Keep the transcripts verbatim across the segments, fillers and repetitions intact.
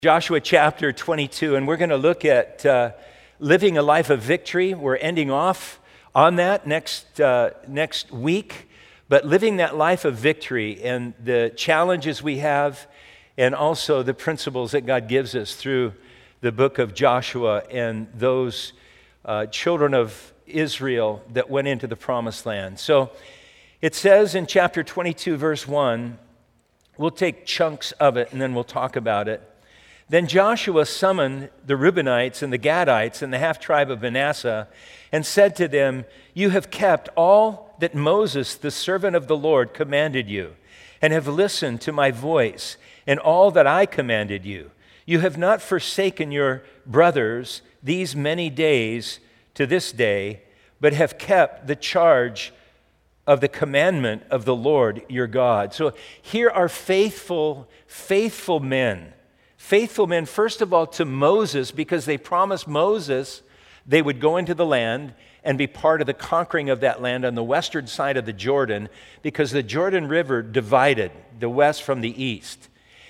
Joshua chapter twenty-two, and we're going to look at uh, living a life of victory. We're ending off on that next uh, next week, but living that life of victory and the challenges we have, and also the principles that God gives us through the book of Joshua and those uh, children of Israel that went into the promised land. So it says in chapter twenty-two, verse one, we'll take chunks of it and then we'll talk about it. Then Joshua summoned the Reubenites and the Gadites and the half-tribe of Manasseh and said to them, "You have kept all that Moses, the servant of the Lord, commanded you, and have listened to my voice and all that I commanded you. You have not forsaken your brothers these many days to this day, but have kept the charge of the commandment of the Lord your God." So here are faithful, faithful men. Faithful men, first of all, to Moses, because they promised Moses they would go into the land and be part of the conquering of that land on the western side of the Jordan, because the Jordan River divided the west from the east.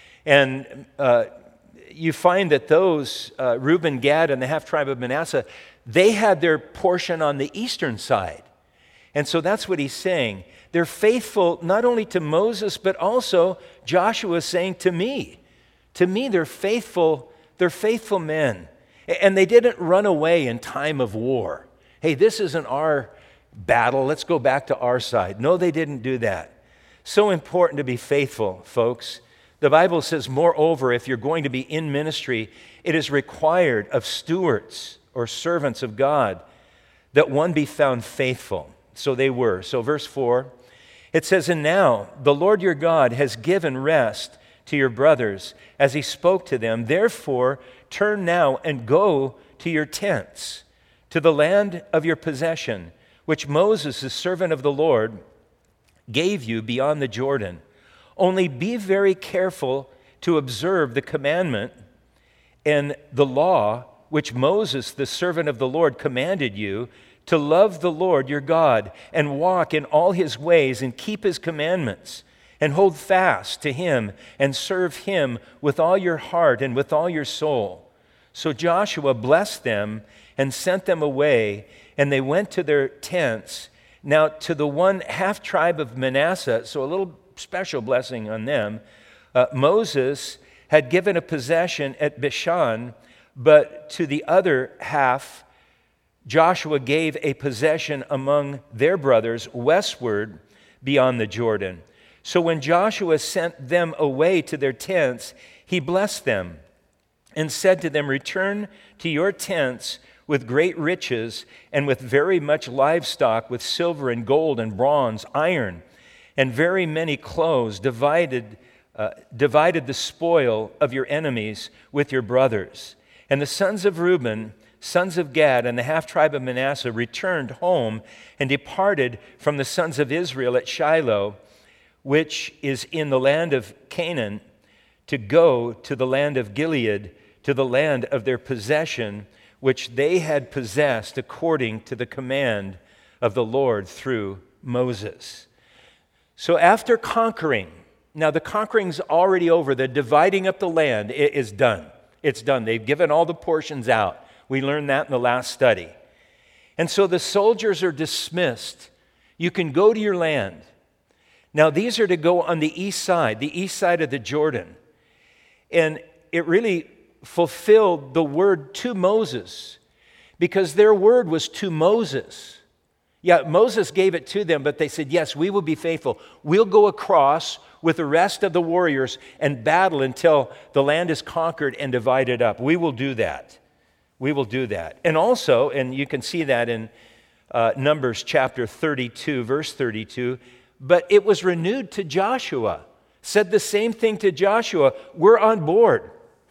And uh, you find that those, uh, Reuben, Gad, and the half-tribe of Manasseh, they had their portion on the eastern side. And so that's what he's saying. They're faithful not only to Moses, but also Joshua is saying to me. To me, they're faithful, they're faithful men. And they didn't run away in time of war. Hey, this isn't our battle, let's go back to our side. No, they didn't do that. So important to be faithful, folks. The Bible says, moreover, if you're going to be in ministry, it is required of stewards or servants of God that one be found faithful. So they were. So verse four, it says, "And now the Lord your God has given rest to your brothers, as he spoke to them. Therefore, turn now and go to your tents, to the land of your possession, which Moses, the servant of the Lord, gave you beyond the Jordan. Only be very careful to observe the commandment and the law which Moses, the servant of the Lord, commanded you, to love the Lord your God and walk in all his ways and keep his commandments, and hold fast to him and serve him with all your heart and with all your soul." So Joshua blessed them and sent them away, and they went to their tents. Now to the one half-tribe of Manasseh, so a little special blessing on them, uh, Moses had given a possession at Bashan, but to the other half, Joshua gave a possession among their brothers westward beyond the Jordan. So when Joshua sent them away to their tents, he blessed them and said to them, "Return to your tents with great riches and with very much livestock, with silver and gold and bronze, iron, and very many clothes, divided, uh, divided the spoil of your enemies with your brothers." And the sons of Reuben, sons of Gad, and the half-tribe of Manasseh returned home and departed from the sons of Israel at Shiloh, which is in the land of Canaan, to go to the land of Gilead, to the land of their possession, which they had possessed according to the command of the Lord through Moses. So after conquering, now the conquering's already over, the dividing up the land is done. It's done. They've given all the portions out. We learned that in the last study. And so the soldiers are dismissed. You can go to your land. Now, these are to go on the east side, the east side of the Jordan. And it really fulfilled the word to Moses, because their word was to Moses. Yeah, Moses gave it to them, but they said, yes, we will be faithful. We'll go across with the rest of the warriors and battle until the land is conquered and divided up. We will do that. We will do that. And also, and you can see that in uh, Numbers chapter thirty-two, verse thirty-two, but it was renewed to Joshua. Said the same thing to Joshua. We're on board.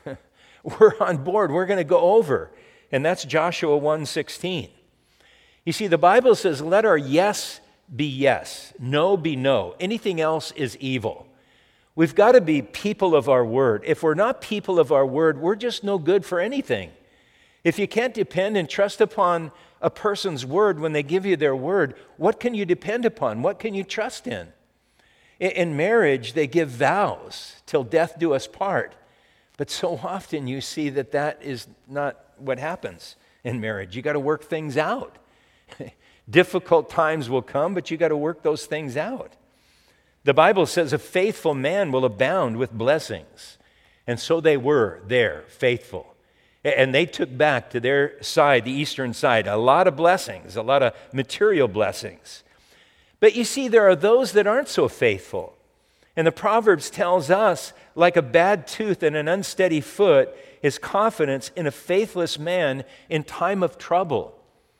We're on board. We're going to go over. And that's Joshua one sixteen. You see, the Bible says, let our yes be yes, no be no. Anything else is evil. We've got to be people of our word. If we're not people of our word, we're just no good for anything. If you can't depend and trust upon a person's word when they give you their word, what can you depend upon? What can you trust in? In marriage, they give vows till death do us part. But so often you see that that is not what happens in marriage. You got to work things out. Difficult times will come, but you got to work those things out. The Bible says a faithful man will abound with blessings. And so they were there, faithful. And they took back to their side, the eastern side, a lot of blessings, a lot of material blessings. But you see, there are those that aren't so faithful. And the Proverbs tells us, like a bad tooth and an unsteady foot is confidence in a faithless man in time of trouble.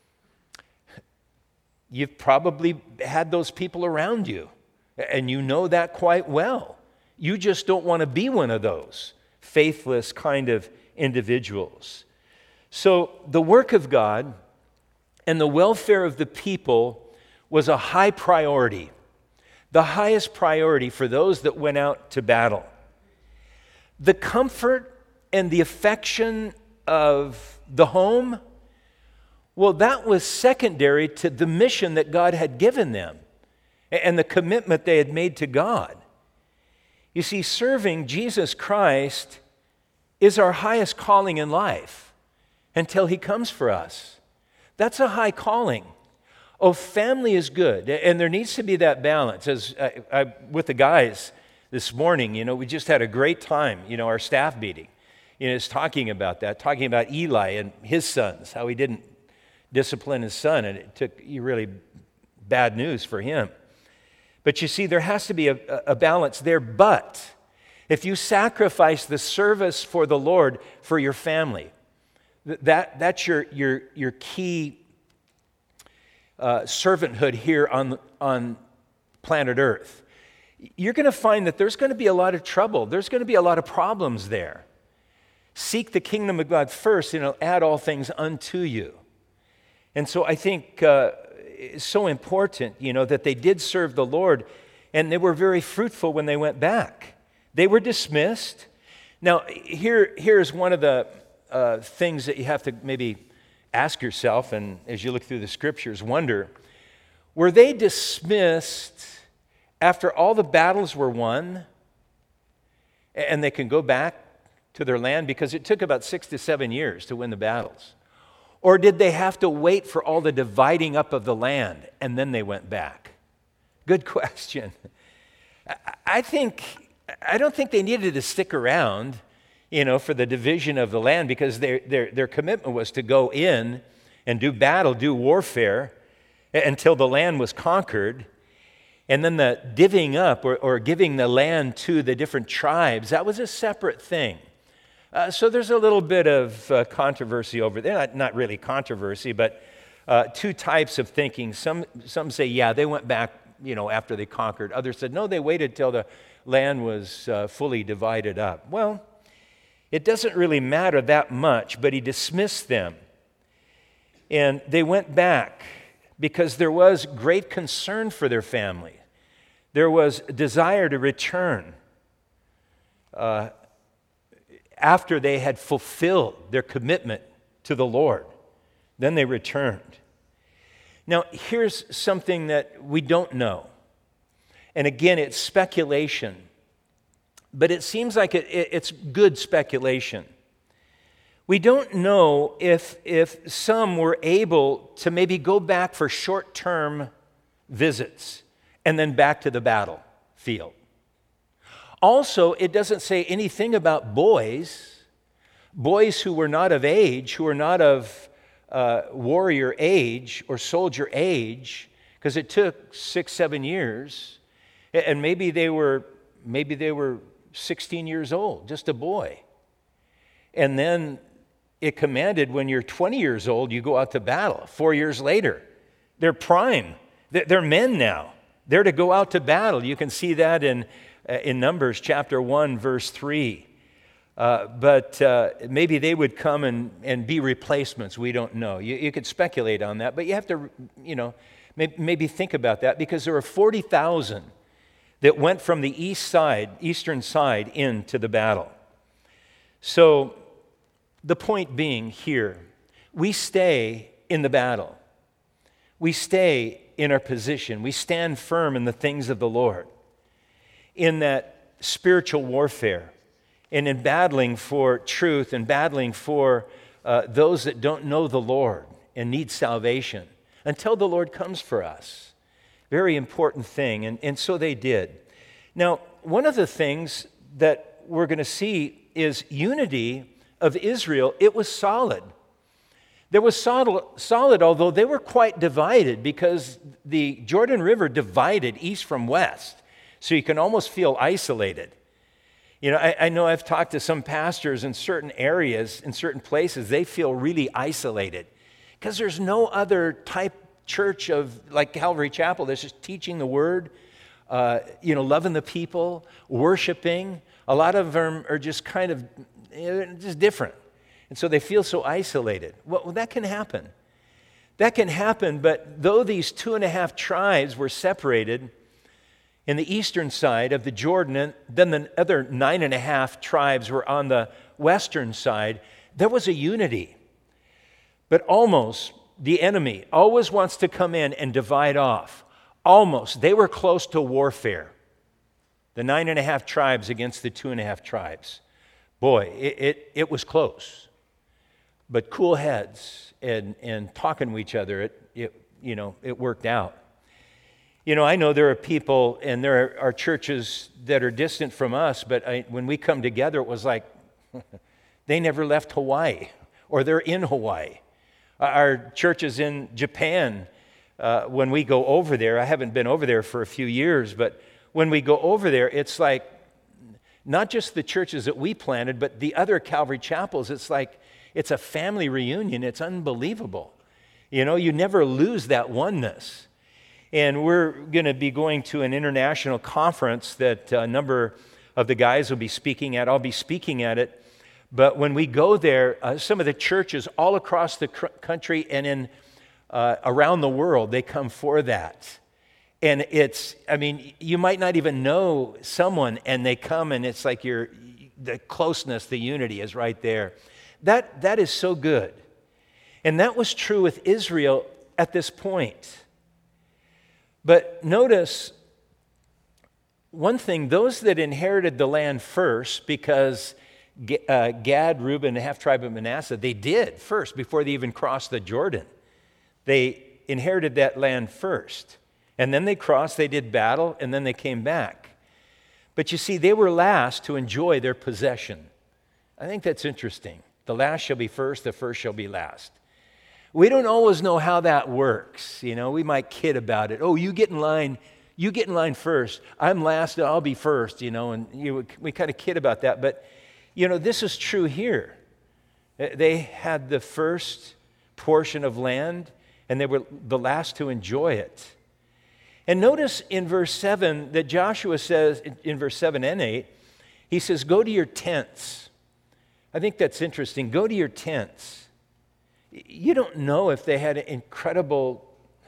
You've probably had those people around you, and you know that quite well. You just don't want to be one of those faithless kind of individuals. So the work of God and the welfare of the people was a high priority, the highest priority for those that went out to battle. The comfort and the affection of the home, well, that was secondary to the mission that God had given them and the commitment they had made to God. You see, serving Jesus Christ is our highest calling in life until He comes for us. That's a high calling. Oh, family is good, and there needs to be that balance. As I, I, with the guys this morning, you know, we just had a great time, you know, our staff meeting. You know, it's talking about that, talking about Eli and his sons, how he didn't discipline his son, and it took really bad news for him. But you see, there has to be a, a balance there. But if you sacrifice the service for the Lord for your family, that, that's your, your, your key uh, servanthood here on, on planet Earth. You're going to find that there's going to be a lot of trouble. There's going to be a lot of problems there. Seek the kingdom of God first, and He'll add all things unto you. And so I think uh, it's so important, you know, that they did serve the Lord, and they were very fruitful when they went back. They were dismissed. Now, here, here's one of the uh, things that you have to maybe ask yourself, and as you look through the scriptures, wonder, were they dismissed after all the battles were won, and they can go back to their land? Because it took about six to seven years to win the battles. Or did they have to wait for all the dividing up of the land, and then they went back? Good question. I think, I don't think they needed to stick around, you know, for the division of the land, because their, their, their commitment was to go in and do battle, do warfare, until the land was conquered. And then the divvying up or, or giving the land to the different tribes, that was a separate thing. Uh, so there's a little bit of uh, controversy over there. Not, not really controversy, but uh, two types of thinking. Some, some say, yeah, they went back, you know, after they conquered. Others said, no, they waited till the land was uh, fully divided up. Well, it doesn't really matter that much, but He dismissed them. And they went back because there was great concern for their family. There was a desire to return uh, after they had fulfilled their commitment to the Lord. Then they returned. Now, here's something that we don't know. And again, it's speculation. But it seems like it, it, it's good speculation. We don't know if, if some were able to maybe go back for short-term visits and then back to the battlefield. Also, it doesn't say anything about boys, boys who were not of age, who were not of uh, warrior age or soldier age, because it took six, seven years, and maybe they were, maybe they were sixteen years old, just a boy. And then it commanded when you're twenty years old, you go out to battle. Four years later, they're prime. They're men now. They're to go out to battle. You can see that in in Numbers chapter one, verse three. Uh, but uh, maybe they would come and, and be replacements. We don't know. You, you could speculate on that, but you have to, you know, maybe, maybe think about that, because there were forty thousand that went from the east side, eastern side, into the battle. So the point being here, we stay in the battle. We stay in our position. We stand firm in the things of the Lord, in that spiritual warfare, and in battling for truth and battling for uh, those that don't know the Lord and need salvation until the Lord comes for us. Very important thing, and, and so they did. Now, one of the things that we're going to see is unity of Israel. It was solid. There was solid, solid, although they were quite divided because the Jordan River divided east from west. So you can almost feel isolated. You know, I, I know I've talked to some pastors in certain areas, in certain places, they feel really isolated because there's no other type church of like Calvary Chapel that's just teaching the word, uh, you know, loving the people, worshiping. A lot of them are just kind of you know, just different. And so they feel so isolated. Well, that can happen. That can happen, but though these two and a half tribes were separated in the eastern side of the Jordan, and then the other nine and a half tribes were on the western side, there was a unity. But almost the enemy always wants to come in and divide off. Almost. They were close to warfare. The nine and a half tribes against the two and a half tribes. Boy, it, it, it was close. But cool heads and, and talking to each other, it, it, you know, it worked out. You know, I know there are people and there are churches that are distant from us, but I, when we come together, it was like they never left Hawaii or they're in Hawaii. Our churches in Japan, uh, when we go over there, I haven't been over there for a few years, but when we go over there, it's like not just the churches that we planted, but the other Calvary chapels. It's like it's a family reunion. It's unbelievable. You know, you never lose that oneness. And we're going to be going to an international conference that a number of the guys will be speaking at. I'll be speaking at it. But when we go there, uh, some of the churches all across the cr- country and in uh, around the world, they come for that. And it's, I mean, you might not even know someone, and they come, and it's like you're, the closeness, the unity is right there. That that is so good. And that was true with Israel at this point. But notice one thing, those that inherited the land first, because uh, Gad, Reuben, the half-tribe of Manasseh, they did first before they even crossed the Jordan. They inherited that land first. And then they crossed, they did battle, and then they came back. But you see, they were last to enjoy their possession. I think that's interesting. The last shall be first, the first shall be last. We don't always know how that works. You know, we might kid about it. Oh, you get in line, you get in line first. I'm last, I'll be first, you know, and you, we kind of kid about that. But, you know, this is true here. They had the first portion of land, and they were the last to enjoy it. And notice in verse seven that Joshua says, in verse seven and eight, he says, go to your tents. I think that's interesting. Go to your tents. You don't know if they had incredible,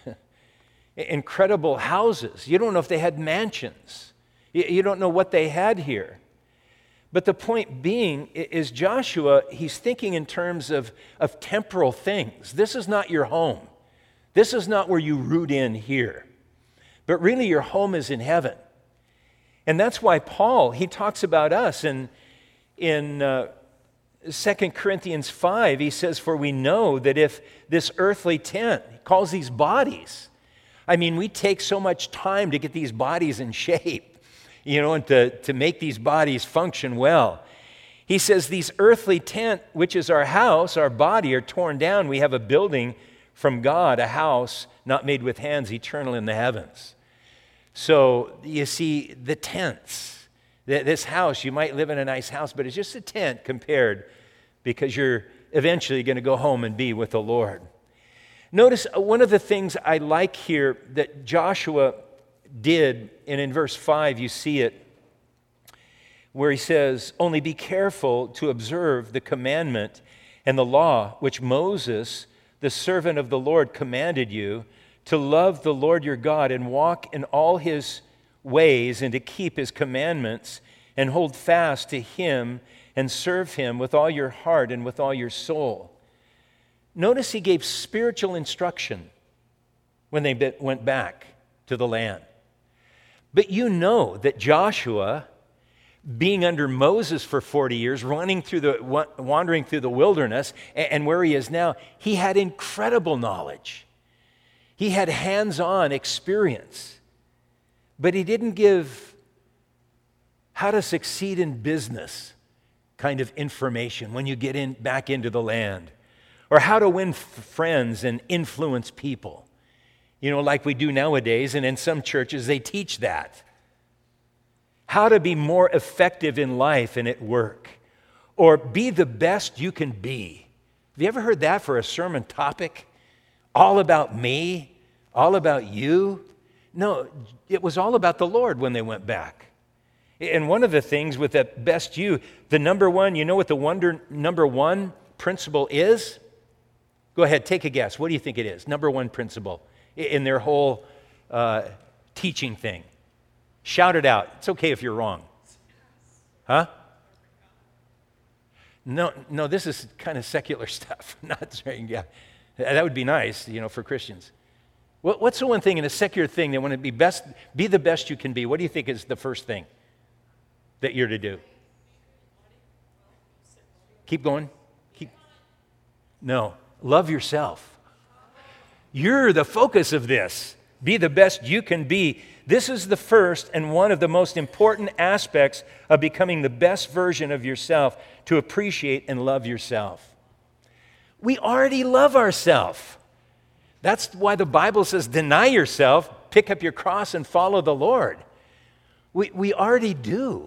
incredible houses. You don't know if they had mansions. You don't know what they had here. But the point being is Joshua, he's thinking in terms of, of temporal things. This is not your home. This is not where you root in here. But really your home is in heaven. And that's why Paul, he talks about us in, in uh, Second Corinthians five, he says, for we know that if this earthly tent, he calls these bodies, I mean, we take so much time to get these bodies in shape, you know, and to, to make these bodies function well. He says, these earthly tent, which is our house, our body, are torn down. We have a building from God, a house not made with hands, eternal in the heavens. So you see, the tents, this house, you might live in a nice house, but it's just a tent compared, because you're eventually going to go home and be with the Lord. Notice one of the things I like here that Joshua did, and in verse five you see it, where he says, only be careful to observe the commandment and the law which Moses, the servant of the Lord, commanded you, to love the Lord your God and walk in all his ways and to keep his commandments and hold fast to him and serve him with all your heart and with all your soul. Notice he gave spiritual instruction when they went back to the land. But you know that Joshua being under Moses for forty years, running through the, wandering through the wilderness, and where he is now, he had incredible knowledge. He had hands-on experience. But he didn't give how to succeed in business kind of information when you get in back into the land, or how to win f- friends and influence people. You know, like we do nowadays, and in some churches they teach that. How to be more effective in life and at work, or be the best you can be. Have you ever heard that for a sermon topic? All about me, all about you? No, it was all about the Lord when they went back. And one of the things with that best you, the number one, you know what the wonder number one principle is? Go ahead, take a guess. What do you think it is? Number one principle in their whole uh, teaching thing. Shout it out. It's okay if you're wrong. Huh? No, no, this is kind of secular stuff. Not saying, yeah, that would be nice, you know, for Christians. What, what's the one thing in a secular thing that when it be best, be the best you can be? What do you think is the first thing that you're to do? Keep going. Keep. No, love yourself. You're the focus of this. Be the best you can be. This is the first and one of the most important aspects of becoming the best version of yourself, to appreciate and love yourself. We already love ourselves. That's why the Bible says, deny yourself, pick up your cross, and follow the Lord. We, we already do.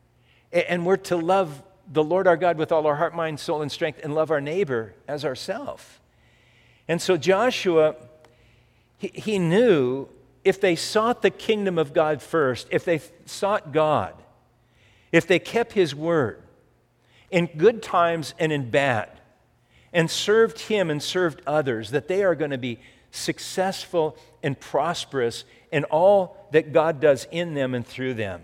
And we're to love the Lord our God with all our heart, mind, soul, and strength, and love our neighbor as ourselves. And so Joshua, he, he knew if they sought the kingdom of God first, if they sought God, if they kept His word in good times and in bad, and served Him and served others, that they are going to be successful and prosperous in all that God does in them and through them.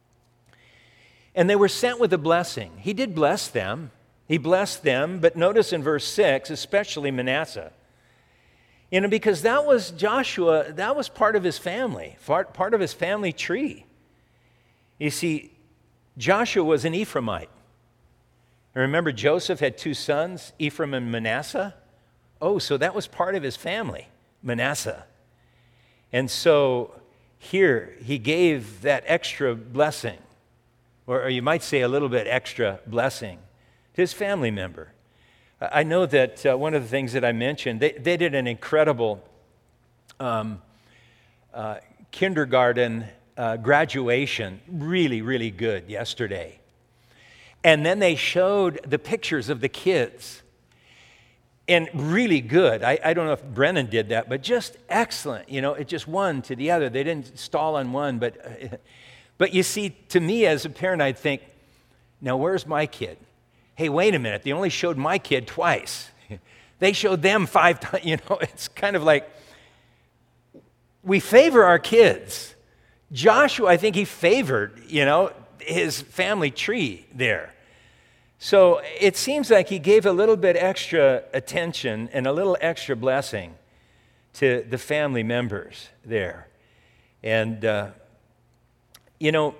And they were sent with a blessing. He did bless them. He blessed them, but notice in verse six, especially Manasseh. You know, because that was Joshua, that was part of his family, part, part of his family tree. You see, Joshua was an Ephraimite. And remember, Joseph had two sons, Ephraim and Manasseh. Oh, so that was part of his family, Manasseh. And so here, he gave that extra blessing, or, or you might say a little bit extra blessing, to his family member. I know that uh, one of the things that I mentioned, they, they did an incredible um, uh, kindergarten uh, graduation, really, really good yesterday. And then they showed the pictures of the kids, and really good. I, I don't know if Brennan did that, but just excellent. You know, it just one to the other. They didn't stall on one, but, uh, but you see, to me as a parent, I'd think, now where's my kid? Hey, wait a minute, they only showed my kid twice. They showed them five times. You know, it's kind of like we favor our kids. Joshua, I think he favored, you know, his family tree there. So it seems like he gave a little bit extra attention and a little extra blessing to the family members there. And, uh, you know,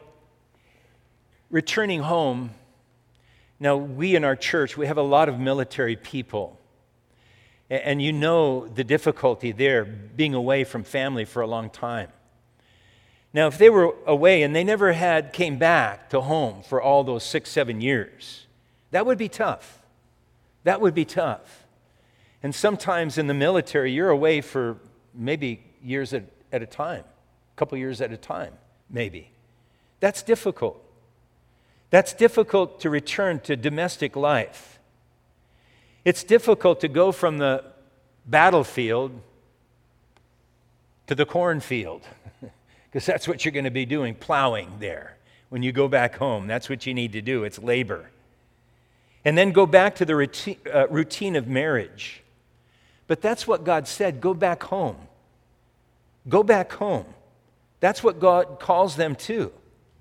returning home, now, we in our church, we have a lot of military people. And you know the difficulty there, being away from family for a long time. Now, if they were away and they never had came back to home for all those six, seven years, that would be tough. That would be tough. And sometimes in the military, you're away for maybe years at, at a time, a couple years at a time, maybe. That's difficult. That's difficult to return to domestic life. It's difficult to go from the battlefield to the cornfield, because that's what you're going to be doing, plowing there. When you go back home, that's what you need to do. It's labor. And then go back to the routine, uh, routine of marriage. But that's what God said, go back home. Go back home. That's what God calls them to.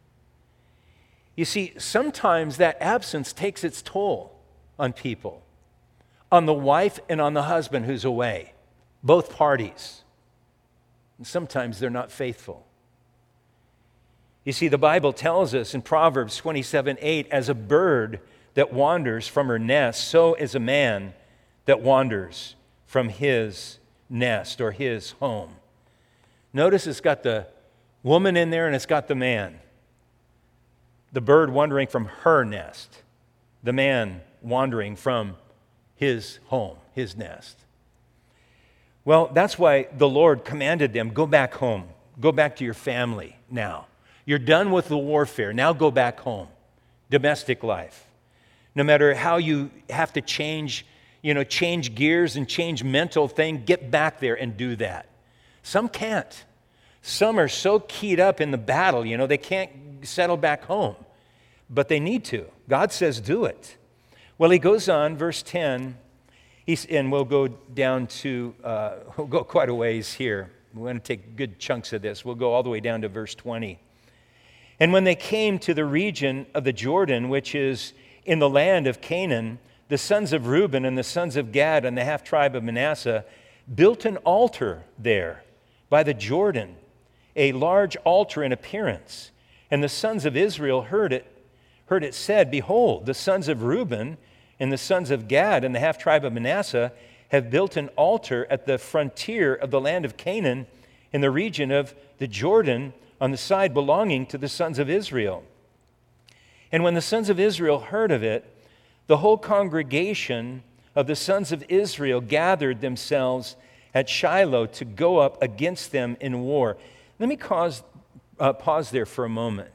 You see, sometimes that absence takes its toll on people, on the wife and on the husband who's away, both parties. And sometimes they're not faithful. You see, the Bible tells us in Proverbs twenty-seven eight, as a bird that wanders from her nest, so is a man that wanders from his nest or his home. Notice it's got the woman in there and it's got the man. The bird wandering from her nest, the man wandering from his home, his nest. Well, that's why the Lord commanded them, go back home. Go back to your family now. You're done with the warfare. Now go back home. Domestic life. No matter how you have to change, you know, change gears and change mental thing, get back there and do that. Some can't. Some are so keyed up in the battle, you know, they can't settle back home. But they need to. God says do it. Well, he goes on, verse ten, he's, and we'll go down to, uh, we'll go quite a ways here. We're going to take good chunks of this. We'll go all the way down to verse twenty. And when they came to the region of the Jordan, which is in the land of Canaan, the sons of Reuben and the sons of Gad and the half-tribe of Manasseh built an altar there by the Jordan, a large altar in appearance. And the sons of Israel heard it, heard it said, behold, the sons of Reuben and the sons of Gad and the half-tribe of Manasseh have built an altar at the frontier of the land of Canaan in the region of the Jordan on the side belonging to the sons of Israel. And when the sons of Israel heard of it, the whole congregation of the sons of Israel gathered themselves at Shiloh to go up against them in war. Let me cause, uh, pause there for a moment.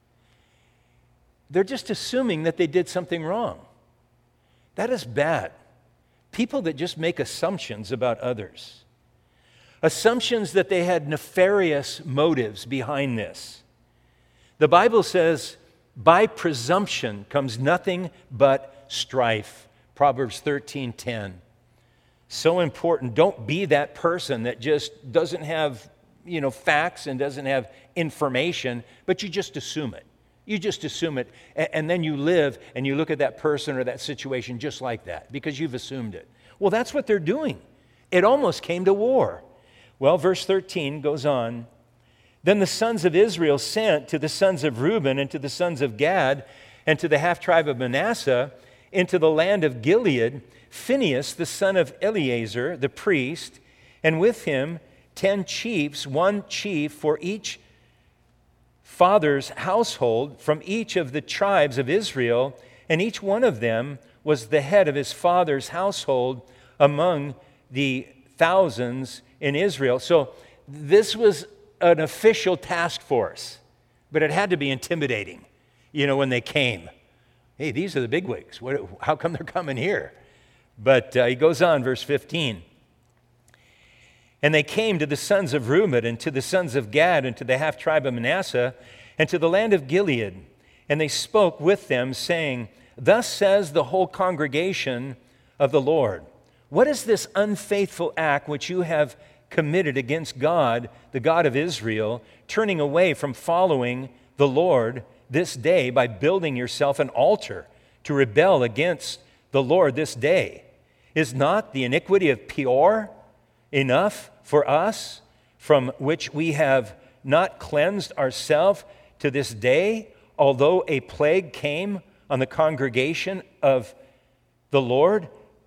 They're just assuming that they did something wrong. That is bad. People that just make assumptions about others. Assumptions that they had nefarious motives behind this. The Bible says, by presumption comes nothing but strife. Proverbs thirteen ten. So important. Don't be that person that just doesn't have, you know, facts and doesn't have information, but you just assume it. You just assume it, and then you live and you look at that person or that situation just like that because you've assumed it. Well, that's what they're doing. It almost came to war. Well, verse thirteen goes on. Then the sons of Israel sent to the sons of Reuben and to the sons of Gad and to the half-tribe of Manasseh into the land of Gilead, Phinehas, the son of Eleazar, the priest, and with him ten chiefs, one chief for each father's household from each of the tribes of Israel, and each one of them was the head of his father's household among the thousands in Israel. So this was an official task force, but it had to be intimidating, you know, when they came. Hey, these are the bigwigs. What, how come they're coming here? But uh, he goes on, verse fifteen. And they came to the sons of Reuben and to the sons of Gad and to the half-tribe of Manasseh and to the land of Gilead. And they spoke with them, saying, thus says the whole congregation of the Lord, what is this unfaithful act which you have committed against God, the God of Israel, turning away from following the Lord this day by building yourself an altar to rebel against the Lord this day? Is not the iniquity of Peor enough for us, from which we have not cleansed ourselves to this day, although a plague came on the congregation of the Lord,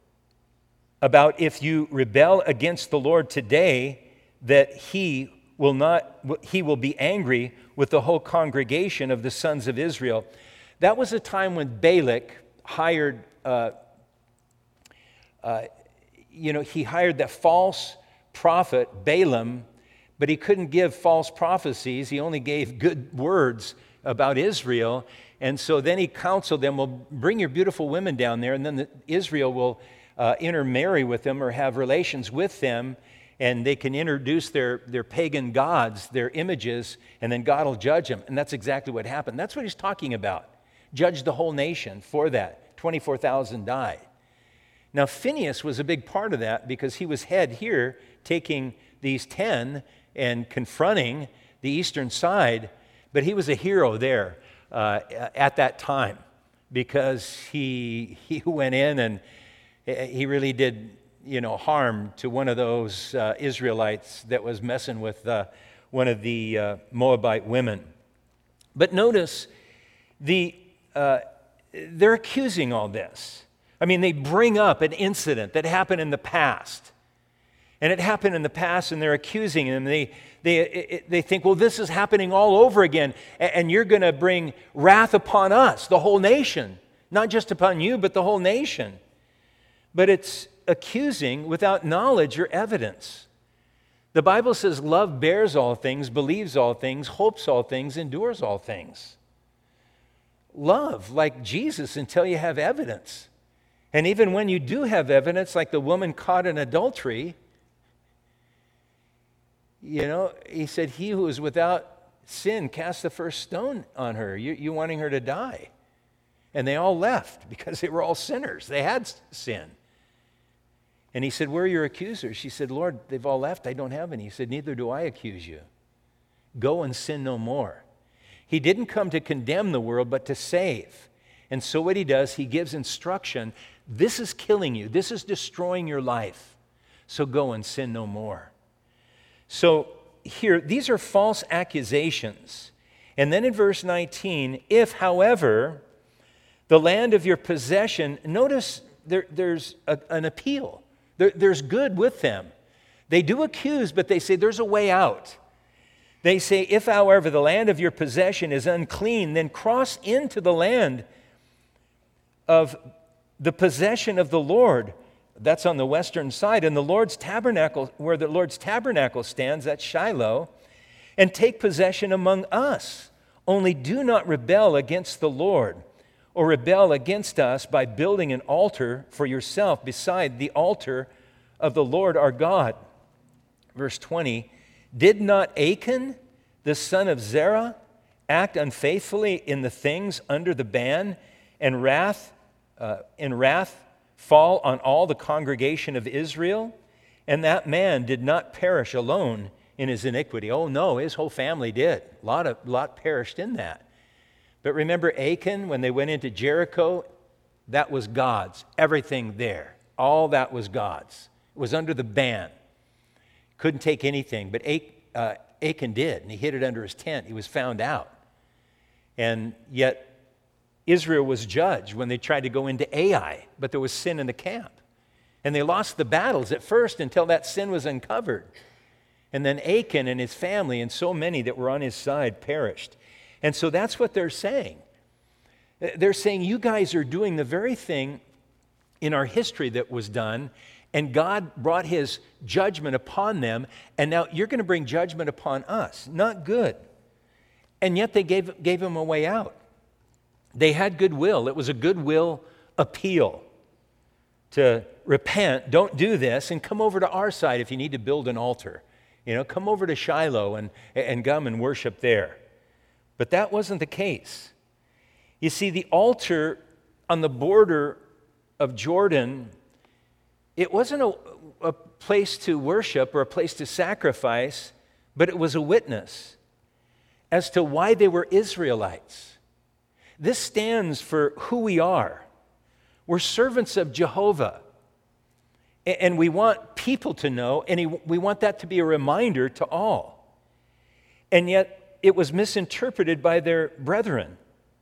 about if you rebel against the Lord today, that he will not, he will be angry with the whole congregation of the sons of Israel. That was a time when Balak hired, uh, uh, you know, he hired that false prophet Balaam, but he couldn't give false prophecies. He only gave good words about Israel. And so then he counseled them, well, bring your beautiful women down there, and then the, Israel will uh, intermarry with them or have relations with them, and they can introduce their, their pagan gods, their images, and then God will judge them. And that's exactly what happened. That's what he's talking about. Judge the whole nation for that. twenty-four thousand died. Now, Phinehas was a big part of that because he was head here, taking these ten and confronting the eastern side, but he was a hero there uh, at that time because he he went in and he really did, you know, harm to one of those uh, Israelites that was messing with uh, one of the uh, Moabite women. But notice, the uh, they're accusing all this. I mean, they bring up an incident that happened in the past. And it happened in the past, and they're accusing him. They, they, they think, well, this is happening all over again, and you're going to bring wrath upon us, the whole nation. Not just upon you, but the whole nation. But it's accusing without knowledge or evidence. The Bible says love bears all things, believes all things, hopes all things, endures all things. Love like Jesus until you have evidence. And even when you do have evidence, like the woman caught in adultery, you know, he said, he who is without sin cast the first stone on her. You, you wanting her to die. And they all left because they were all sinners. They had sin. And he said, where are your accusers? She said, Lord, they've all left. I don't have any. He said, neither do I accuse you. Go and sin no more. He didn't come to condemn the world, but to save. And so what he does, he gives instruction. This is killing you. This is destroying your life. So go and sin no more. So here, these are false accusations. And then in verse nineteen, if, however, the land of your possession, notice there, there's a, an appeal. There, there's good with them. They do accuse, but they say there's a way out. They say, if, however, the land of your possession is unclean, then cross into the land of the possession of the Lord. That's on the western side. And the Lord's tabernacle, where the Lord's tabernacle stands, that's Shiloh, and take possession among us. Only do not rebel against the Lord, or rebel against us by building an altar for yourself beside the altar of the Lord our God. Verse twenty, did not Achan, the son of Zerah, act unfaithfully in the things under the ban, and wrath, uh, in wrath fall on all the congregation of Israel? And that man did not perish alone in his iniquity. Oh no, his whole family did. A lot, of, lot perished in that. But remember Achan, when they went into Jericho, that was God's. Everything there, all that was God's. It was under the ban. Couldn't take anything, but uh, Achan did, and he hid it under his tent. He was found out. And yet Israel was judged when they tried to go into Ai, but there was sin in the camp. And they lost the battles at first until that sin was uncovered. And then Achan and his family and so many that were on his side perished. And so that's what they're saying. They're saying, you guys are doing the very thing in our history that was done, and God brought his judgment upon them, and now you're going to bring judgment upon us. Not good. And yet they gave, gave him a way out. They had goodwill. It was a goodwill appeal to repent, don't do this, and come over to our side if you need to build an altar. You know, come over to Shiloh and, and come and worship there. But that wasn't the case. You see, the altar on the border of Jordan, it wasn't a, a place to worship or a place to sacrifice, but it was a witness as to why they were Israelites. This stands for who we are. We're servants of Jehovah. And we want people to know, and we want that to be a reminder to all. And yet, it was misinterpreted by their brethren.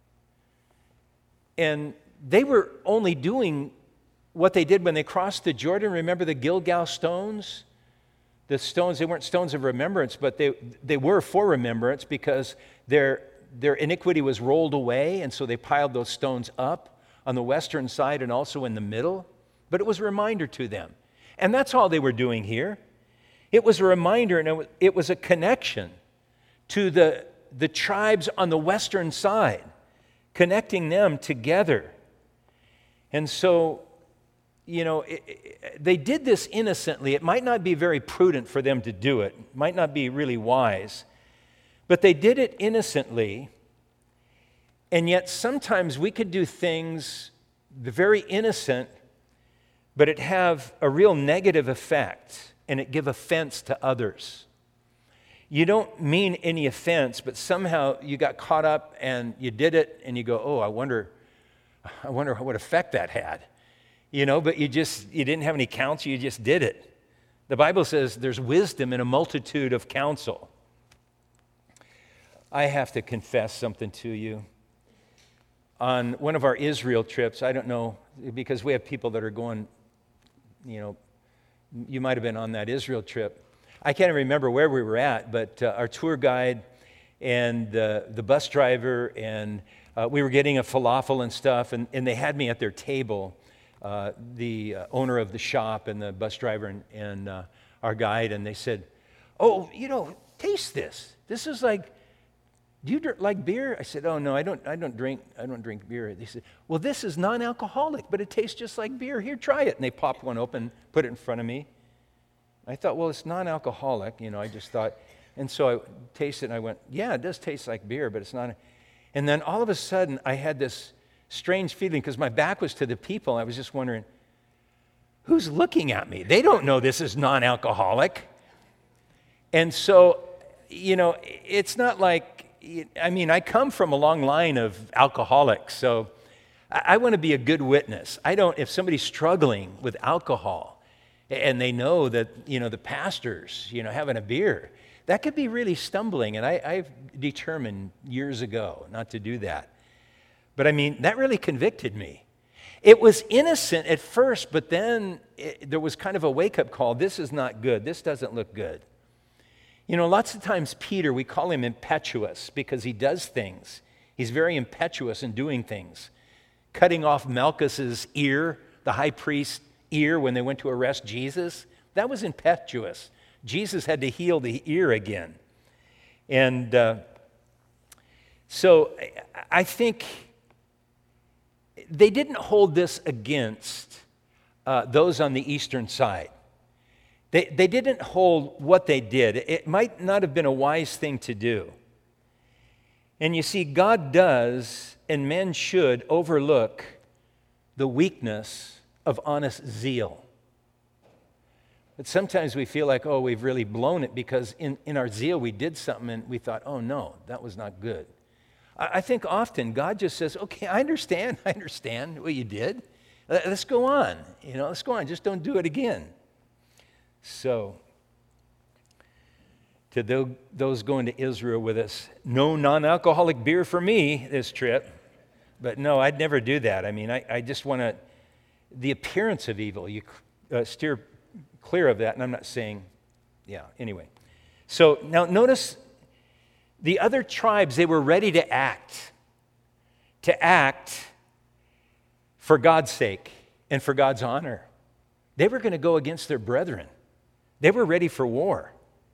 And they were only doing what they did when they crossed the Jordan. Remember the Gilgal stones? The stones, they weren't stones of remembrance, but they, they were for remembrance because their, their iniquity was rolled away, and so they piled those stones up on the western side and also in the middle. But it was a reminder to them. And that's all they were doing here. It was a reminder, and it was a connection to the, the tribes on the western side, connecting them together. And so, you know, it, it, they did this innocently. It might not be very prudent for them to do it. It might not be really wise. But they did it innocently. And yet sometimes we could do things very innocent, but it have a real negative effect, and it give offense to others. You don't mean any offense, but somehow you got caught up and you did it, and you go, oh, I wonder, I wonder what effect that had. You know, but you just, you didn't have any counsel, you just did it. The Bible says there's wisdom in a multitude of counsel. I have to confess something to you. On one of our Israel trips, I don't know, because we have people that are going, you know, you might have been on that Israel trip. I can't remember where we were at, but uh, our tour guide and uh, the bus driver, and uh, we were getting a falafel and stuff, and, and they had me at their table, uh, the uh, owner of the shop and the bus driver and, and uh, our guide, and they said, oh, you know, taste this. This is like, do you dr- like beer? I said, oh no, I don't. I don't drink. I don't drink beer. They said, well, this is non-alcoholic, but it tastes just like beer. Here, try it. And they popped one open, put it in front of me. I thought, well, it's non-alcoholic. You know, I just thought, and so I tasted it. And I went, yeah, it does taste like beer, but it's not. And then all of a sudden, I had this strange feeling because my back was to the people. I was just wondering, who's looking at me? They don't know this is non-alcoholic. And so, you know, it's not like. I mean, I come from a long line of alcoholics, so I, I want to be a good witness. I don't, if somebody's struggling with alcohol and they know that, you know, the pastor's, you know, having a beer, that could be really stumbling. And I, I've determined years ago not to do that. But I mean, that really convicted me. It was innocent at first, but then it, there was kind of a wake-up call. This is not good. This doesn't look good. You know, lots of times Peter, we call him impetuous because he does things. He's very impetuous in doing things. Cutting off Malchus's ear, the high priest's ear when they went to arrest Jesus, that was impetuous. Jesus had to heal the ear again. And uh, so I think they didn't hold this against uh, those on the eastern side. They, they didn't hold what they did. It might not have been a wise thing to do. And you see, God does, and men should, overlook the weakness of honest zeal. But sometimes we feel like, oh, we've really blown it because in, in our zeal we did something and we thought, oh no, that was not good. I, I think often God just says, okay, I understand, I understand what you did. Let's go on, you know, let's go on, just don't do it again. So, to those going to Israel with us, no non-alcoholic beer for me this trip. But no, I'd never do that. I mean, I, I just want to, the appearance of evil, you uh, steer clear of that. And I'm not saying, yeah, anyway. So now notice the other tribes, they were ready to act, to act for God's sake and for God's honor. They were going to go against their brethren. They were ready for war.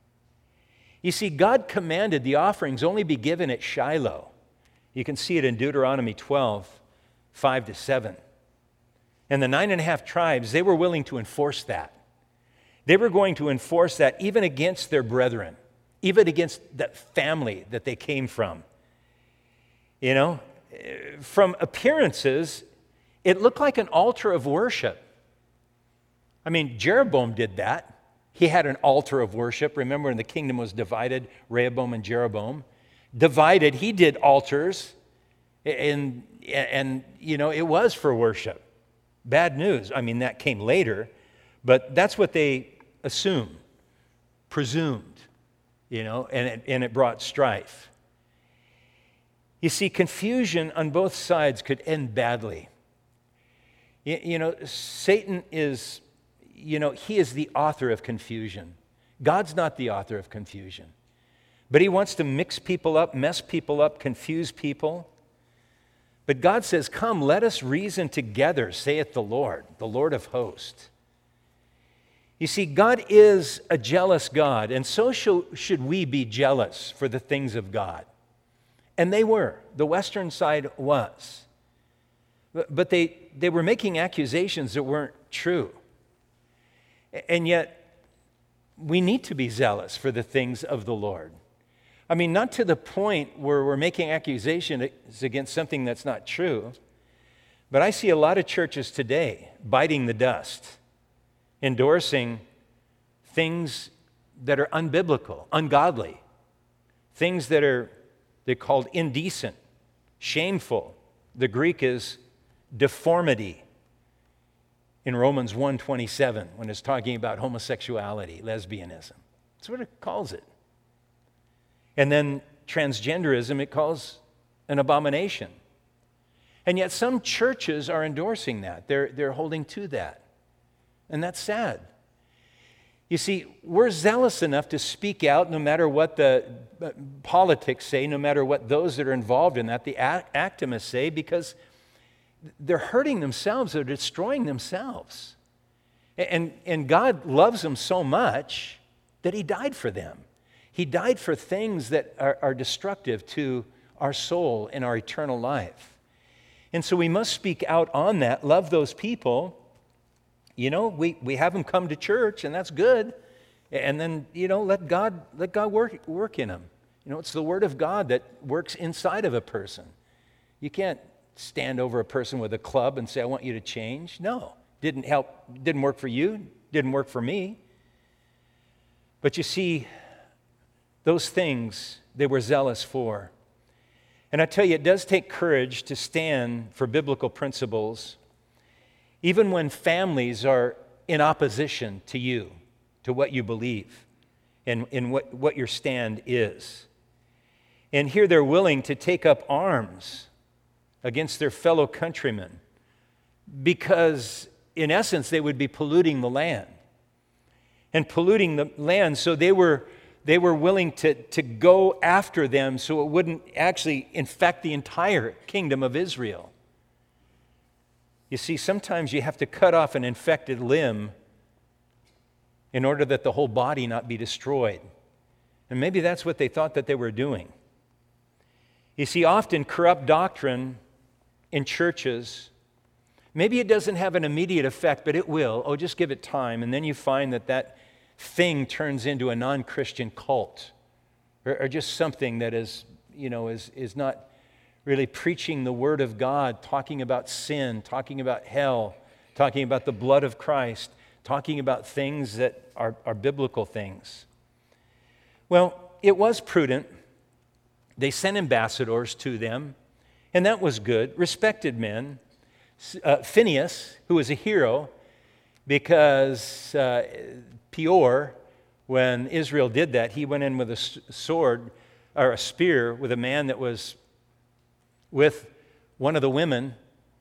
You see, God commanded the offerings only be given at Shiloh. You can see it in Deuteronomy twelve, five to seven. And the nine and a half tribes, they were willing to enforce that. They were going to enforce that even against their brethren, even against that family that they came from. You know, from appearances, it looked like an altar of worship. I mean, Jeroboam did that. He had an altar of worship. Remember when the kingdom was divided, Rehoboam and Jeroboam? Divided, he did altars, and, and you know, it was for worship. Bad news. I mean, that came later, but that's what they assumed, presumed, you know, and it, and it brought strife. You see, confusion on both sides could end badly. You, you know, Satan is... You know, he is the author of confusion. God's not the author of confusion. But he wants to mix people up, mess people up, confuse people. But God says, come, let us reason together, saith the Lord, the Lord of hosts. You see, God is a jealous God, and so should we be jealous for the things of God. And they were. The western side was. But they, they were making accusations that weren't true. And yet, we need to be zealous for the things of the Lord. I mean, not to the point where we're making accusations against something that's not true, but I see a lot of churches today biting the dust, endorsing things that are unbiblical, ungodly, things that are they're called indecent, shameful. The Greek is deformity. In Romans one twenty-seven, when it's talking about homosexuality, lesbianism. That's what it calls it. And then transgenderism it calls an abomination. And yet some churches are endorsing that. They're, they're holding to that. And that's sad. You see, we're zealous enough to speak out no matter what the politics say, no matter what those that are involved in that, the activists say, because they're hurting themselves, they're destroying themselves. And, and God loves them so much that He died for them. He died for things that are, are destructive to our soul and our eternal life. And so we must speak out on that, love those people. You know, we, we have them come to church, and that's good. And then, you know, let God let God work work in them. You know, it's the Word of God that works inside of a person. You can't stand over a person with a club and say, I want you to change. No, didn't help, didn't work for you, didn't work for me. But you see, those things they were zealous for. And I tell you, it does take courage to stand for biblical principles, even when families are in opposition to you, to what you believe, and, and what, what your stand is. And here they're willing to take up arms against their fellow countrymen because, in essence, they would be polluting the land. And polluting the land, so they were They were willing to, to go after them so it wouldn't actually infect the entire kingdom of Israel. You see, sometimes you have to cut off an infected limb in order that the whole body not be destroyed. And maybe that's what they thought that they were doing. You see, often corrupt doctrine in churches, maybe it doesn't have an immediate effect, but it will. Oh, just give it time. And then you find that that thing turns into a non-Christian cult, or, or just something that is, you know, is, is not really preaching the Word of God, talking about sin, talking about hell, talking about the blood of Christ, talking about things that are, are biblical things. Well, it was prudent. They sent ambassadors to them, and that was good, respected men. Uh, Phinehas, who was a hero, because uh, Peor, when Israel did that, he went in with a sword or a spear with a man that was with one of the women,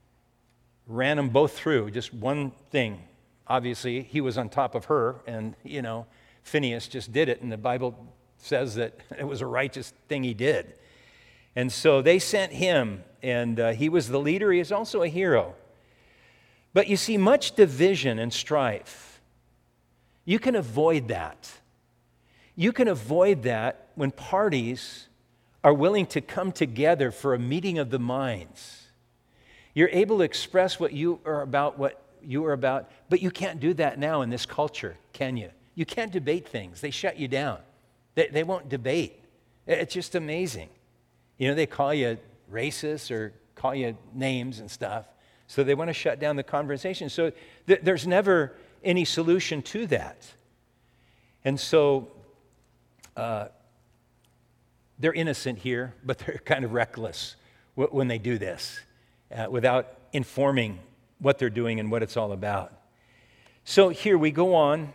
ran them both through, just one thing. Obviously, he was on top of her, and, you know, Phinehas just did it, and the Bible says that it was a righteous thing he did. And so they sent him, and uh, he was the leader. He is also a hero. But you see, much division and strife, you can avoid that. You can avoid that when parties are willing to come together for a meeting of the minds. You're able to express what you are about, what you are about, but you can't do that now in this culture, can you? You can't debate things. They shut you down. They, they won't debate. It's just amazing. You know, they call you racist or call you names and stuff. So they want to shut down the conversation. So th- there's never any solution to that. And so uh, they're innocent here, but they're kind of reckless w- when they do this uh, without informing what they're doing and what it's all about. So here we go on.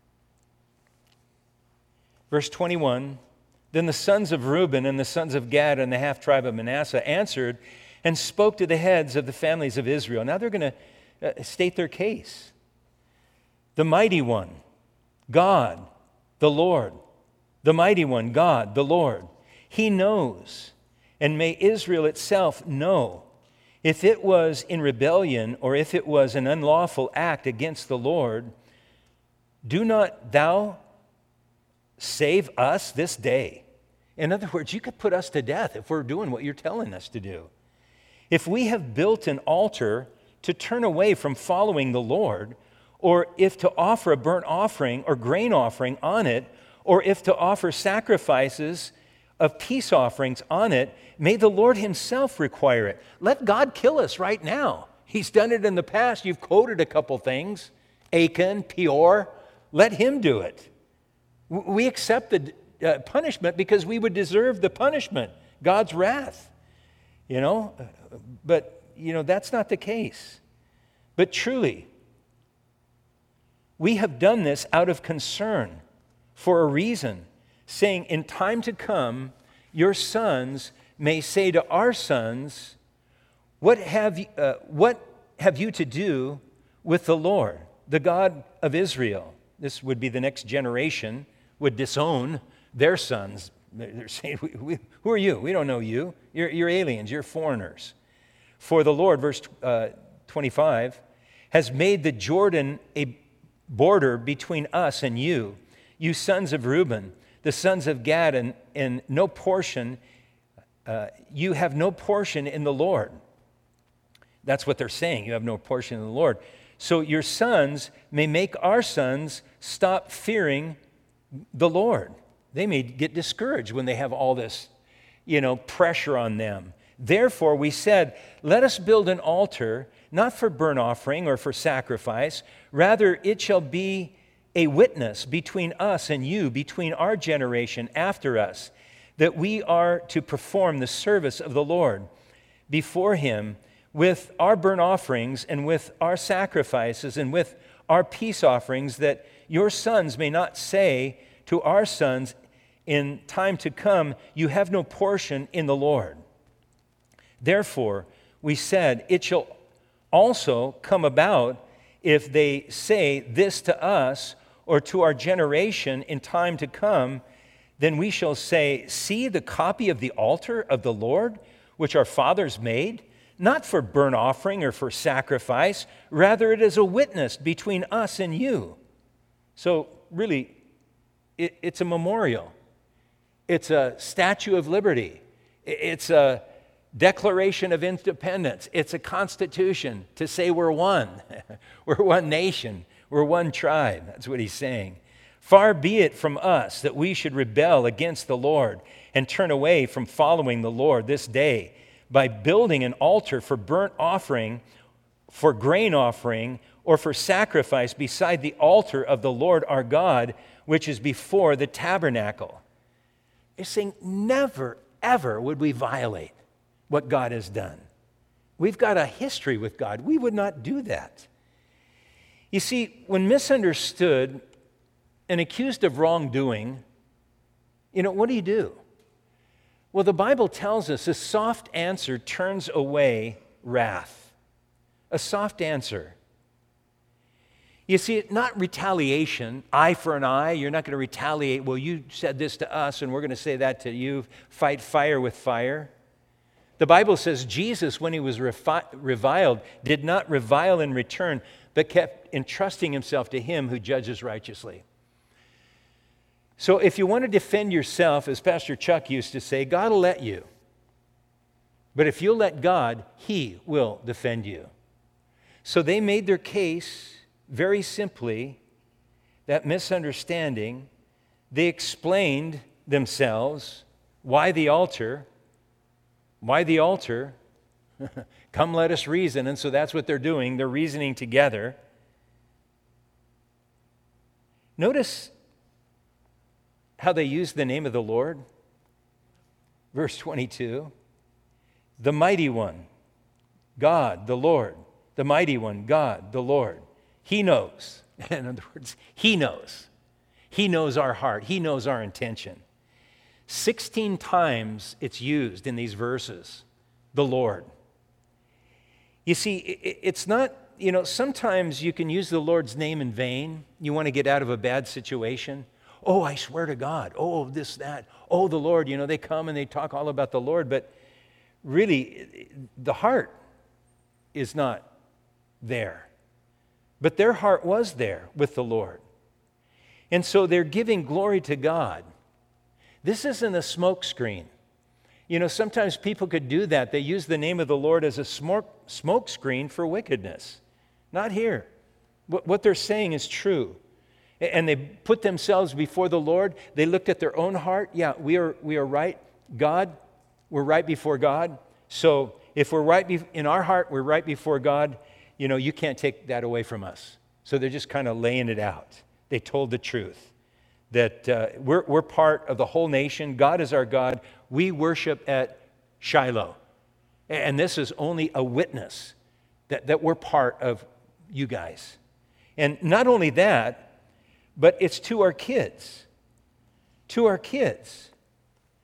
Verse twenty-one, then the sons of Reuben and the sons of Gad and the half-tribe of Manasseh answered and spoke to the heads of the families of Israel. Now they're going to uh, state their case. The mighty one, God, the Lord. The mighty one, God, the Lord. He knows, and may Israel itself know, if it was in rebellion or if it was an unlawful act against the Lord. Do not thou save us this day. In other words, you could put us to death if we're doing what you're telling us to do. If we have built an altar to turn away from following the Lord, or if to offer a burnt offering or grain offering on it, or if to offer sacrifices of peace offerings on it, may the Lord himself require it. Let God kill us right now. He's done it in the past. You've quoted a couple things. Achan, Peor, let him do it. We accept the uh, punishment because we would deserve the punishment, God's wrath. You know, but, you know, that's not the case. But truly, we have done this out of concern for a reason, saying, in time to come, your sons may say to our sons, what have you, uh, what have you to do with the Lord, the God of Israel? This would be the next generation would disown their sons. They're saying, we, we, who are you? We don't know you. You're, you're aliens. You're foreigners. For the Lord, verse uh, twenty-five, has made the Jordan a border between us and you, you sons of Reuben, the sons of Gad, and, and no portion, uh, you have no portion in the Lord. That's what they're saying. You have no portion in the Lord. So your sons may make our sons stop fearing the Lord. They may get discouraged when they have all this, you know, pressure on them. Therefore, we said, let us build an altar, not for burnt offering or for sacrifice. Rather, it shall be a witness between us and you, between our generation after us, that we are to perform the service of the Lord before him with our burnt offerings and with our sacrifices and with our peace offerings, that your sons may not say to our sons in time to come, you have no portion in the Lord. Therefore, we said, it shall also come about if they say this to us or to our generation in time to come, then we shall say, see the copy of the altar of the Lord, which our fathers made, not for burnt offering or for sacrifice, rather it is a witness between us and you. So really, it, it's a memorial. It's a Statue of Liberty. It's a Declaration of Independence. It's a constitution to say we're one. We're one nation. We're one tribe. That's what he's saying. Far be it from us that we should rebel against the Lord and turn away from following the Lord this day by building an altar for burnt offering, for grain offering, or for sacrifice beside the altar of the Lord our God, which is before the tabernacle. He's saying never, ever would we violate what God has done. We've got a history with God. We would not do that. You see, when misunderstood and accused of wrongdoing, you know, what do you do? Well, the Bible tells us a soft answer turns away wrath. A soft answer. You see, not retaliation, eye for an eye. You're not going to retaliate. Well, you said this to us, and we're going to say that to you. Fight fire with fire. The Bible says Jesus, when he was refi- reviled, did not revile in return, but kept entrusting himself to him who judges righteously. So if you want to defend yourself, as Pastor Chuck used to say, God will let you. But if you'll let God, he will defend you. So they made their case very simply, that misunderstanding. They explained themselves. Why the altar? Why the altar? Come, let us reason. And so that's what they're doing. They're reasoning together. Notice how they use the name of the Lord. Verse twenty-two, the mighty one, God, the Lord. The mighty one, God, the Lord. He knows. In other words, he knows. He knows our heart. He knows our intention. sixteen times it's used in these verses, the Lord. You see, it's not, you know, sometimes you can use the Lord's name in vain. You want to get out of a bad situation. Oh, I swear to God. Oh, this, that. Oh, the Lord. You know, they come and they talk all about the Lord, but really, the heart is not there. But their heart was there with the Lord. And so they're giving glory to God. This isn't a smoke screen. You know, sometimes people could do that. They use the name of the Lord as a smoke, smoke screen for wickedness. Not here. What, what they're saying is true. And they put themselves before the Lord. They looked at their own heart. Yeah, we are, we are right. God, we're right before God. So if we're right be- in our heart, we're right before God. You know, you can't take that away from us. So they're just kind of laying it out. They told the truth. That uh, we're, we're part of the whole nation. God is our God. We worship at Shiloh. And this is only a witness that, that we're part of you guys. And not only that, but it's to our kids. To our kids.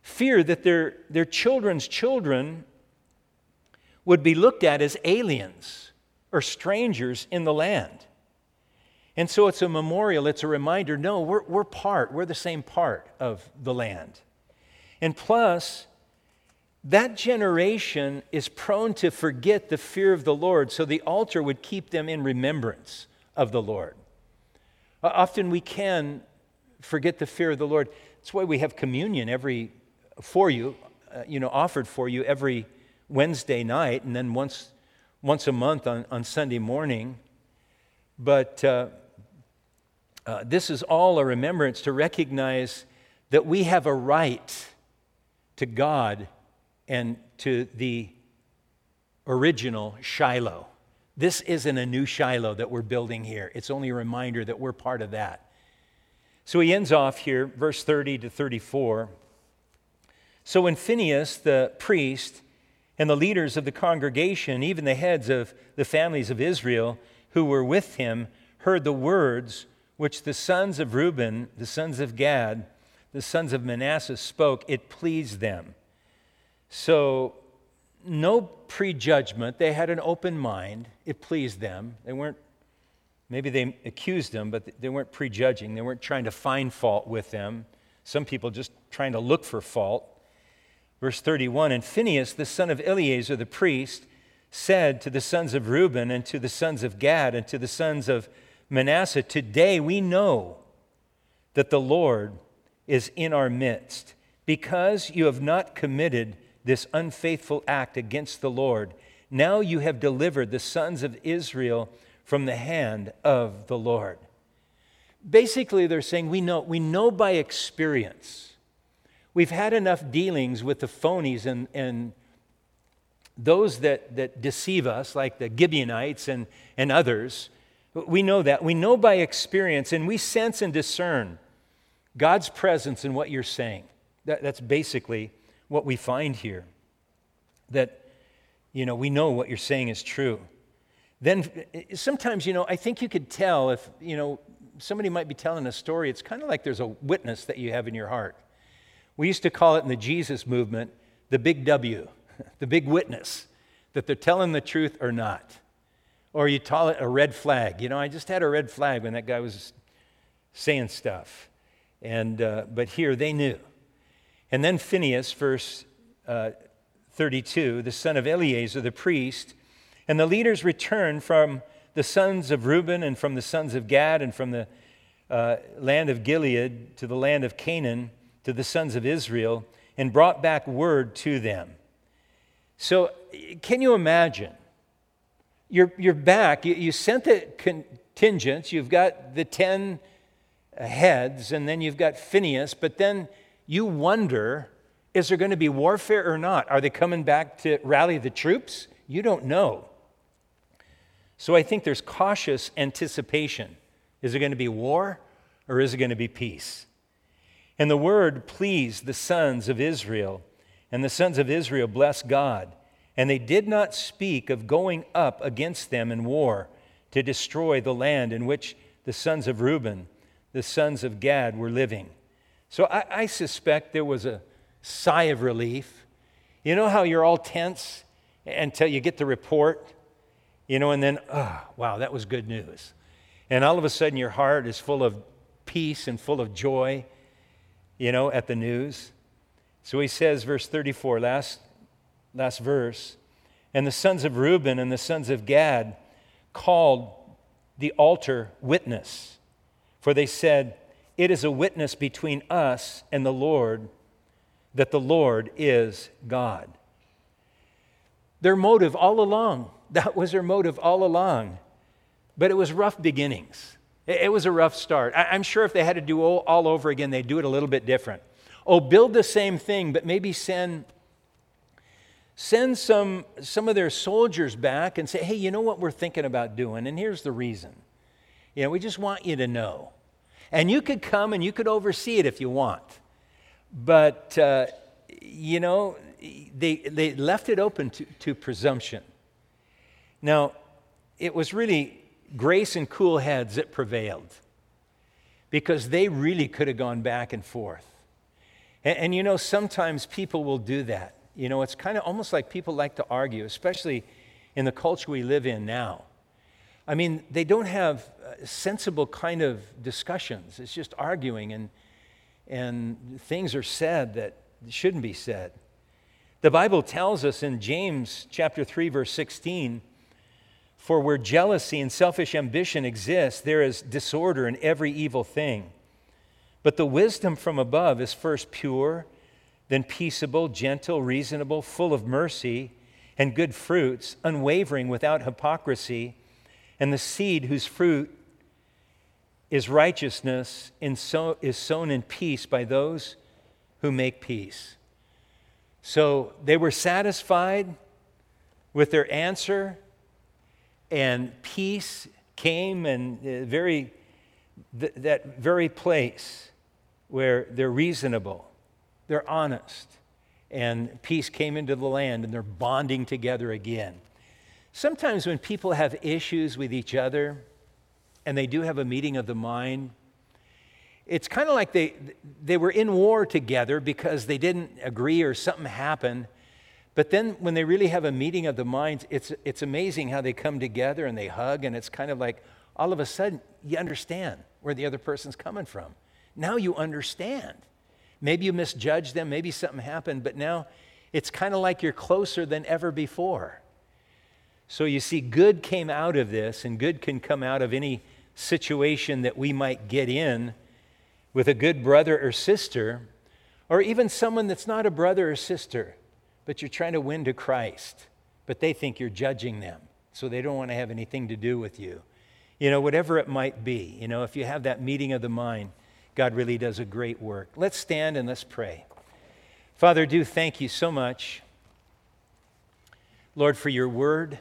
fear that their, their children's children would be looked at as aliens or strangers in the land. And so it's a memorial, it's a reminder, no, we're, we're part, we're the same part of the land. And plus, that generation is prone to forget the fear of the Lord, so the altar would keep them in remembrance of the Lord. Uh, often we can forget the fear of the Lord. That's why we have communion every, for you, uh, you know, offered for you every Wednesday night, and then once, once a month on, on Sunday morning. But uh, uh, this is all a remembrance to recognize that we have a right to God and to the original Shiloh. This isn't a new Shiloh that we're building here. It's only a reminder that we're part of that. So he ends off here, verse thirty to thirty-four. So when Phinehas, the priest, and the leaders of the congregation, even the heads of the families of Israel who were with him, heard the words which the sons of Reuben, the sons of Gad, the sons of Manasseh spoke, it pleased them. So, no prejudgment. They had an open mind. It pleased them. They weren't, maybe they accused them, but they weren't prejudging. They weren't trying to find fault with them. Some people just trying to look for fault. Verse thirty-one, and Phinehas, the son of Eleazar the priest, said to the sons of Reuben and to the sons of Gad and to the sons of Manasseh, today we know that the Lord is in our midst, because you have not committed this unfaithful act against the Lord. Now you have delivered the sons of Israel from the hand of the Lord. Basically, they're saying, we know, we know by experience. We've had enough dealings with the phonies and, and those that, that deceive us, like the Gibeonites and, and others. We know that. We know by experience, and we sense and discern God's presence in what you're saying. That, that's basically what we find here. That, you know, we know what you're saying is true. Then sometimes, you know, I think you could tell if, you know, somebody might be telling a story. It's kind of like there's a witness that you have in your heart. We used to call it in the Jesus movement the big W, the big witness, that they're telling the truth or not. Or you call it a red flag. You know, I just had a red flag when that guy was saying stuff. And uh, but here they knew. And then Phinehas, verse uh, thirty-two, the son of Eleazar the priest, and the leaders returned from the sons of Reuben and from the sons of Gad and from the uh, land of Gilead to the land of Canaan to the sons of Israel, and brought back word to them. So can you imagine? You're, you're back. You, you sent the contingents. You've got the ten heads, and then you've got Phinehas, but then you wonder, is there going to be warfare or not? Are they coming back to rally the troops? You don't know. So I think there's cautious anticipation. Is it going to be war or is it going to be peace? And the word pleased the sons of Israel, and the sons of Israel blessed God. And they did not speak of going up against them in war to destroy the land in which the sons of Reuben, the sons of Gad were living. So I, I suspect there was a sigh of relief. You know how you're all tense until you get the report? You know, and then, oh, wow, that was good news. And all of a sudden your heart is full of peace and full of joy, you know, at the news. So he says, verse thirty-four, last, last verse, and the sons of Reuben and the sons of Gad called the altar witness, for they said, it is a witness between us and the Lord that the Lord is God. Their motive all along, that was their motive all along, but it was rough beginnings. It was a rough start. I'm sure if they had to do all, all over again, they'd do it a little bit different. Oh, build the same thing, but maybe send, send some, some of their soldiers back and say, hey, you know what we're thinking about doing? And here's the reason. You know, we just want you to know. And you could come and you could oversee it if you want. But, uh, you know, they, they left it open to, to presumption. Now, it was really grace and cool heads that prevailed, because they really could have gone back and forth. And, and you know, sometimes people will do that. You know, it's kind of almost like people like to argue, especially in the culture we live in now. I mean, they don't have sensible kind of discussions. It's just arguing, and, and things are said that shouldn't be said. The Bible tells us in James chapter three, verse sixteen, "For where jealousy and selfish ambition exist, there is disorder in every evil thing. But the wisdom from above is first pure, then peaceable, gentle, reasonable, full of mercy and good fruits, unwavering, without hypocrisy. And the seed whose fruit is righteousness is sown in peace by those who make peace." So they were satisfied with their answer, and peace came, and very th- that very place where they're reasonable, they're honest, and peace came into the land, and they're bonding together again. Sometimes when people have issues with each other, and they do have a meeting of the mind, it's kind of like they they were in war together because they didn't agree or something happened. But then when they really have a meeting of the minds, it's it's amazing how they come together and they hug, and it's kind of like all of a sudden you understand where the other person's coming from. Now you understand. Maybe you misjudged them, maybe something happened, but now it's kind of like you're closer than ever before. So you see, good came out of this, and good can come out of any situation that we might get in with a good brother or sister, or even someone that's not a brother or sister, but you're trying to win to Christ, but they think you're judging them, so they don't want to have anything to do with you. You know, whatever it might be, you know, if you have that meeting of the mind, God really does a great work. Let's stand and let's pray. Father, do thank you so much, Lord, for your word.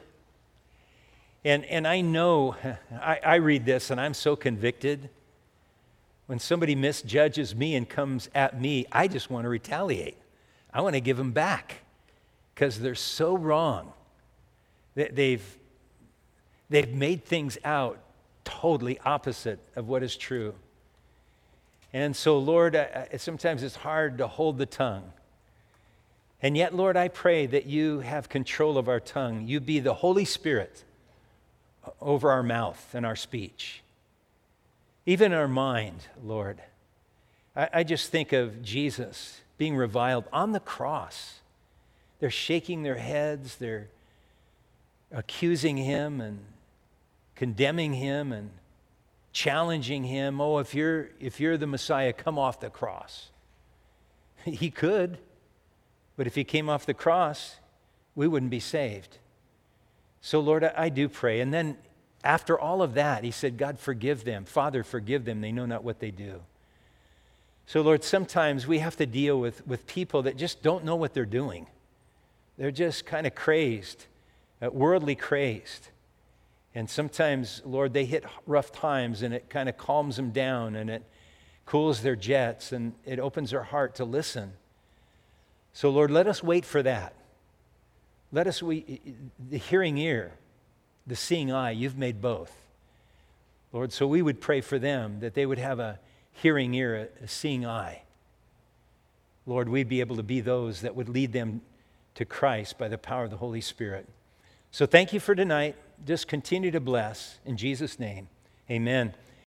And and I know, I, I read this and I'm so convicted. When somebody misjudges me and comes at me, I just want to retaliate. I want to give them back because they're so wrong. They've, they've made things out totally opposite of what is true. And so, Lord, I, I, sometimes it's hard to hold the tongue. And yet, Lord, I pray that you have control of our tongue. You be the Holy Spirit over our mouth and our speech, even our mind, Lord. I, I just think of Jesus being reviled on the cross. They're shaking their heads, they're accusing him and condemning him and challenging him. Oh, if you're if you're the Messiah, come off the cross. He could, but if he came off the cross, we wouldn't be saved. So, Lord, I, I do pray. And then after all of that, he said, God, forgive them. Father, forgive them. They know not what they do. So, Lord, sometimes we have to deal with, with people that just don't know what they're doing. They're just kind of crazed, uh, worldly crazed. And sometimes, Lord, they hit rough times, and it kind of calms them down, and it cools their jets, and it opens their heart to listen. So, Lord, let us wait for that. Let us, we, the hearing ear, the seeing eye, you've made both. Lord, so we would pray for them that they would have a hearing ear, a, a seeing eye. Lord, we'd be able to be those that would lead them to Christ by the power of the Holy Spirit. So thank you for tonight. Just continue to bless. In Jesus' name, amen.